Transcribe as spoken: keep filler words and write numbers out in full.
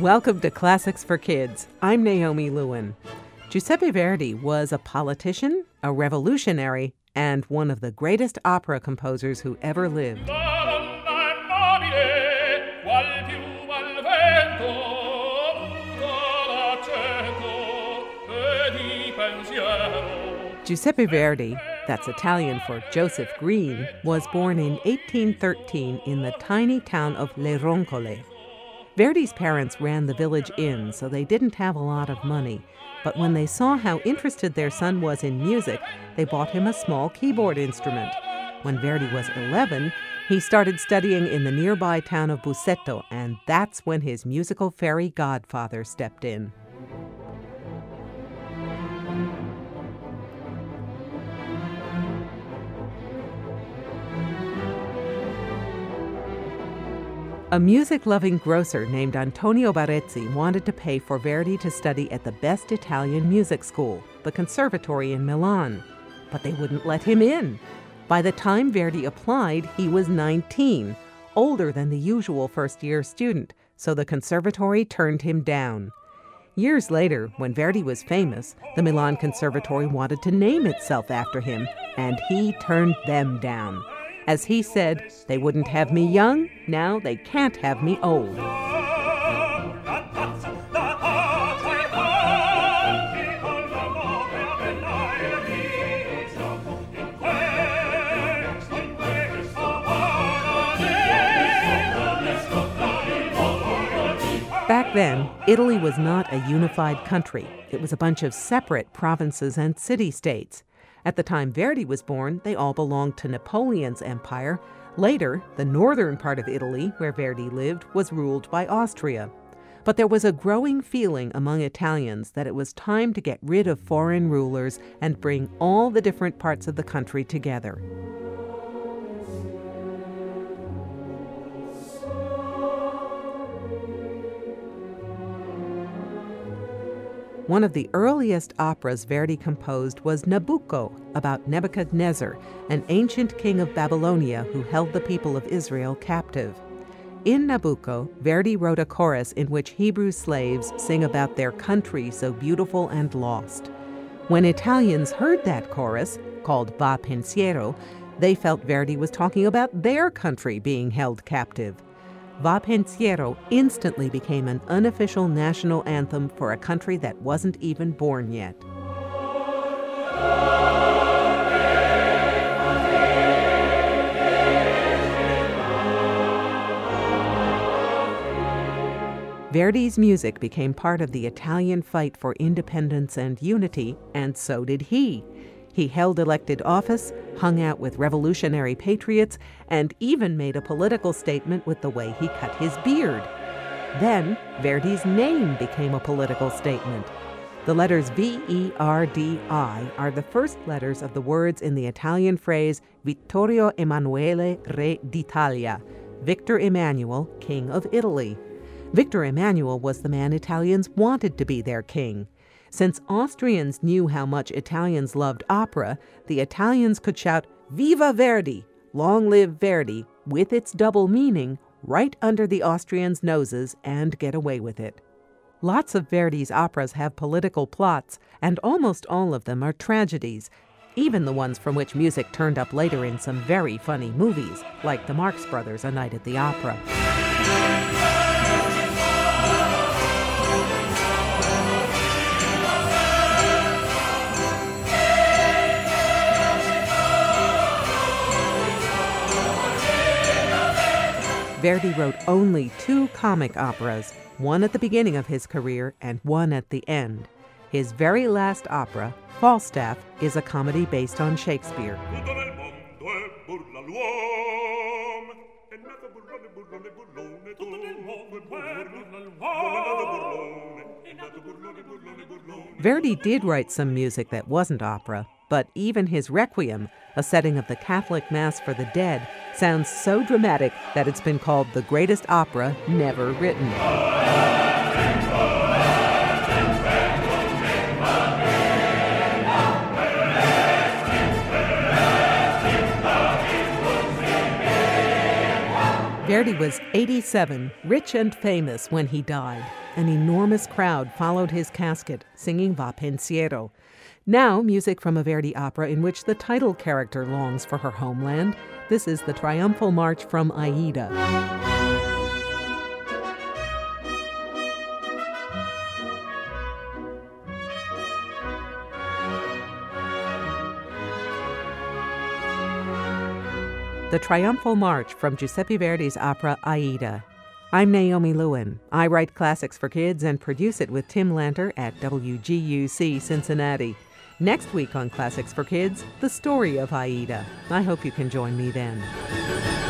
Welcome to Classics for Kids. I'm Naomi Lewin. Giuseppe Verdi was a politician, a revolutionary, and one of the greatest opera composers who ever lived. Giuseppe Verdi, that's Italian for Joseph Green, was born in eighteen thirteen in the tiny town of Le Roncole. Verdi's parents ran the village inn, so they didn't have a lot of money. But when they saw how interested their son was in music, they bought him a small keyboard instrument. When Verdi was eleven, he started studying in the nearby town of Busseto, and that's when his musical fairy godfather stepped in. A music-loving grocer named Antonio Barezzi wanted to pay for Verdi to study at the best Italian music school, the Conservatory in Milan. But they wouldn't let him in. By the time Verdi applied, he was nineteen, older than the usual first-year student, so the Conservatory turned him down. Years later, when Verdi was famous, the Milan Conservatory wanted to name itself after him, and he turned them down. As he said, they wouldn't have me young, now they can't have me old. Back then, Italy was not a unified country. It was a bunch of separate provinces and city-states. At the time Verdi was born, they all belonged to Napoleon's empire. Later, the northern part of Italy, where Verdi lived, was ruled by Austria. But there was a growing feeling among Italians that it was time to get rid of foreign rulers and bring all the different parts of the country together. One of the earliest operas Verdi composed was Nabucco, about Nebuchadnezzar, an ancient king of Babylonia who held the people of Israel captive. In Nabucco, Verdi wrote a chorus in which Hebrew slaves sing about their country so beautiful and lost. When Italians heard that chorus, called Va Pensiero, they felt Verdi was talking about their country being held captive. Va Pensiero instantly became an unofficial national anthem for a country that wasn't even born yet. Verdi's music became part of the Italian fight for independence and unity, and so did he. He held elected office, hung out with revolutionary patriots, and even made a political statement with the way he cut his beard. Then, Verdi's name became a political statement. The letters V E R D I are the first letters of the words in the Italian phrase Vittorio Emanuele Re d'Italia, Victor Emmanuel, King of Italy. Victor Emmanuel was the man Italians wanted to be their king. Since Austrians knew how much Italians loved opera, the Italians could shout, "Viva Verdi!" Long live Verdi, with its double meaning, right under the Austrians' noses and get away with it. Lots of Verdi's operas have political plots, and almost all of them are tragedies, even the ones from which music turned up later in some very funny movies, like the Marx Brothers' A Night at the Opera. Verdi wrote only two comic operas, one at the beginning of his career and one at the end. His very last opera, Falstaff, is a comedy based on Shakespeare. Verdi did write some music that wasn't opera, but even his Requiem, a setting of the Catholic Mass for the dead, sounds so dramatic that it's been called the greatest opera never written. Verdi was eighty-seven, rich and famous when he died. An enormous crowd followed his casket, singing Va Pensiero. Now, music from a Verdi opera in which the title character longs for her homeland. This is the Triumphal March from Aida. The Triumphal March from Giuseppe Verdi's opera Aida. I'm Naomi Lewin. I write classics for kids and produce it with Tim Lanter at W G U C Cincinnati. Next week on Classics for Kids, the story of Aida. I hope you can join me then.